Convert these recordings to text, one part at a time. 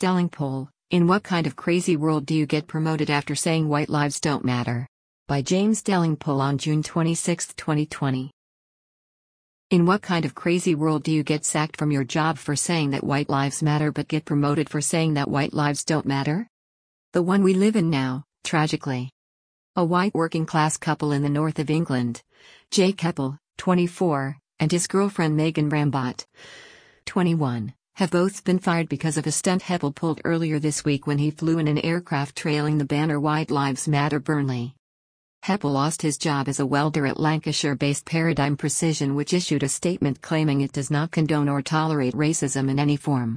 Stelling poll: In what kind of crazy world do you get promoted after saying white lives don't matter? By James Stelling poll on June 26, 2020. In what kind of crazy world do you get sacked from your job for saying that white lives matter but get promoted for saying that white lives don't matter? The one we live in now, tragically. A white working-class couple in the north of England, Jay Keppel, 24, and his girlfriend Megan Rambodt, 21, have both been fired because of a stunt Heppel pulled earlier this week when he flew in an aircraft trailing the banner White Lives Matter Burnley. Heppel lost his job as a welder at Lancashire-based Paradigm Precision, which issued a statement claiming it does not condone or tolerate racism in any form.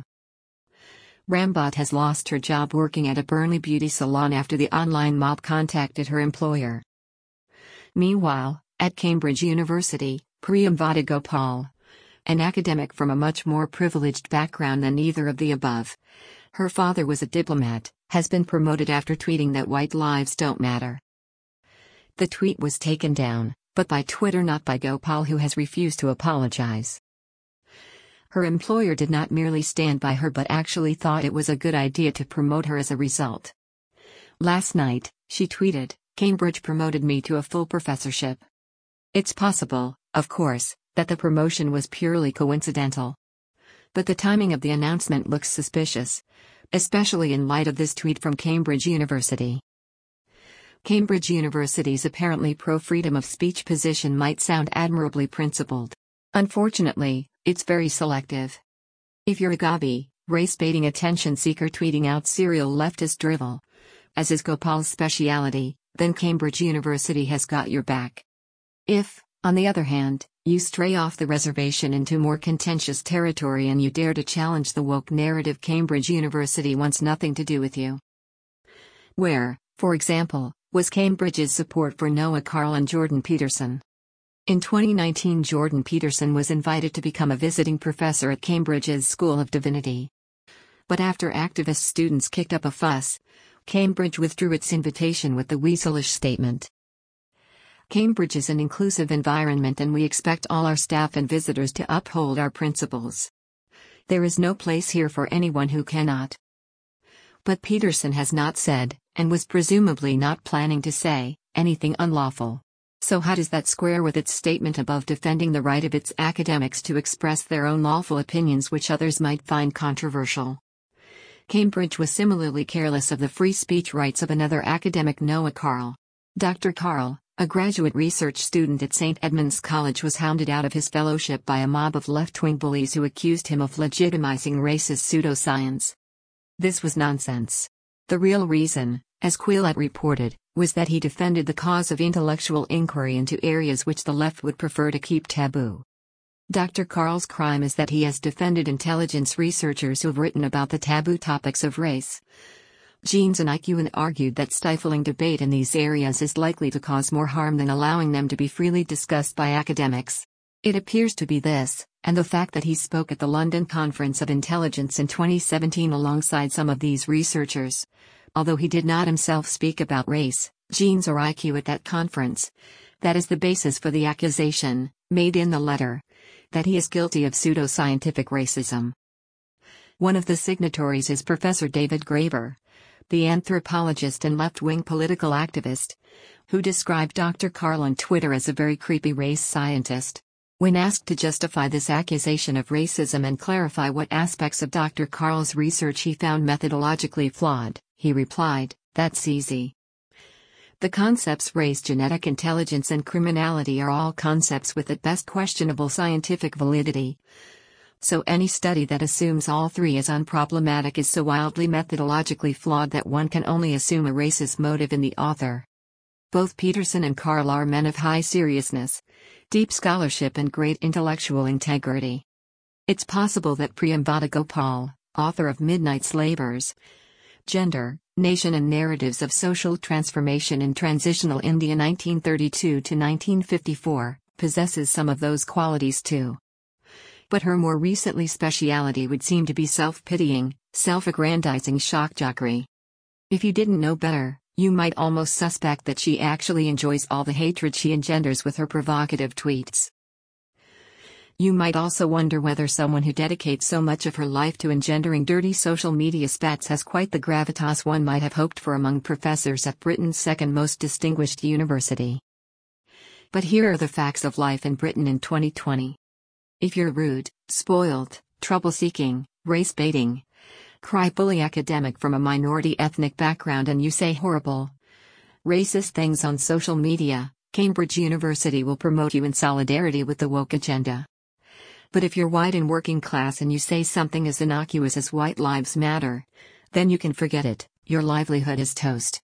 Rambodt has lost her job working at a Burnley beauty salon after the online mob contacted her employer. Meanwhile, at Cambridge University, Priyamvada Gopal, an academic from a much more privileged background than either of the above, her father was a diplomat, has been promoted after tweeting that white lives don't matter. The tweet was taken down, but by Twitter, not by Gopal, who has refused to apologize. Her employer did not merely stand by her but actually thought it was a good idea to promote her as a result. Last night, she tweeted, "Cambridge promoted me to a full professorship." It's possible, of course, that the promotion was purely coincidental. But the timing of the announcement looks suspicious, especially in light of this tweet from Cambridge University. Cambridge University's apparently pro-freedom of speech position might sound admirably principled. Unfortunately, it's very selective. If you're a gobby, race-baiting attention seeker tweeting out serial leftist drivel, as is Gopal's speciality, then Cambridge University has got your back. If, on the other hand, you stray off the reservation into more contentious territory and you dare to challenge the woke narrative, Cambridge University wants nothing to do with you. Where, for example, was Cambridge's support for Noah Carl and Jordan Peterson? In 2019, Jordan Peterson was invited to become a visiting professor at Cambridge's School of Divinity. But after activist students kicked up a fuss, Cambridge withdrew its invitation with the weaselish statement, "Cambridge is an inclusive environment and we expect all our staff and visitors to uphold our principles. There is no place here for anyone who cannot." But Peterson has not said, and was presumably not planning to say, anything unlawful. So how does that square with its statement above defending the right of its academics to express their own lawful opinions which others might find controversial? Cambridge was similarly careless of the free speech rights of another academic, Noah Carl. Dr. Carl, a graduate research student at St. Edmund's College, was hounded out of his fellowship by a mob of left-wing bullies who accused him of legitimizing racist pseudoscience. This was nonsense. The real reason, as Quillette reported, was that he defended the cause of intellectual inquiry into areas which the left would prefer to keep taboo. Dr. Carl's crime is that he has defended intelligence researchers who have written about the taboo topics of race, genes and IQ, and argued that stifling debate in these areas is likely to cause more harm than allowing them to be freely discussed by academics. It appears to be this, and the fact that he spoke at the London Conference of Intelligence in 2017 alongside some of these researchers, although he did not himself speak about race, genes or IQ at that conference, that is the basis for the accusation, made in the letter, that he is guilty of pseudoscientific racism. One of the signatories is Professor David Graeber, the anthropologist and left-wing political activist, who described Dr. Carl on Twitter as a very creepy race scientist. When asked to justify this accusation of racism and clarify what aspects of Dr. Carl's research he found methodologically flawed, he replied, "That's easy. The concepts race, genetic intelligence and criminality are all concepts with at best questionable scientific validity. So any study that assumes all three is unproblematic is so wildly methodologically flawed that one can only assume a racist motive in the author." Both Peterson and Carl are men of high seriousness, deep scholarship and great intellectual integrity. It's possible that Priyamvada Gopal, author of Midnight's Labours, Gender, Nation and Narratives of Social Transformation in Transitional India 1932 to 1954, possesses some of those qualities too. But her more recently speciality would seem to be self-pitying, self-aggrandizing shock-jockery. If you didn't know better, you might almost suspect that she actually enjoys all the hatred she engenders with her provocative tweets. You might also wonder whether someone who dedicates so much of her life to engendering dirty social media spats has quite the gravitas one might have hoped for among professors at Britain's second most distinguished university. But here are the facts of life in Britain in 2020. If you're rude, spoiled, trouble-seeking, race-baiting, cry-bully academic from a minority ethnic background and you say horrible, racist things on social media, Cambridge University will promote you in solidarity with the woke agenda. But if you're white and working class and you say something as innocuous as white lives matter, then you can forget it, your livelihood is toast.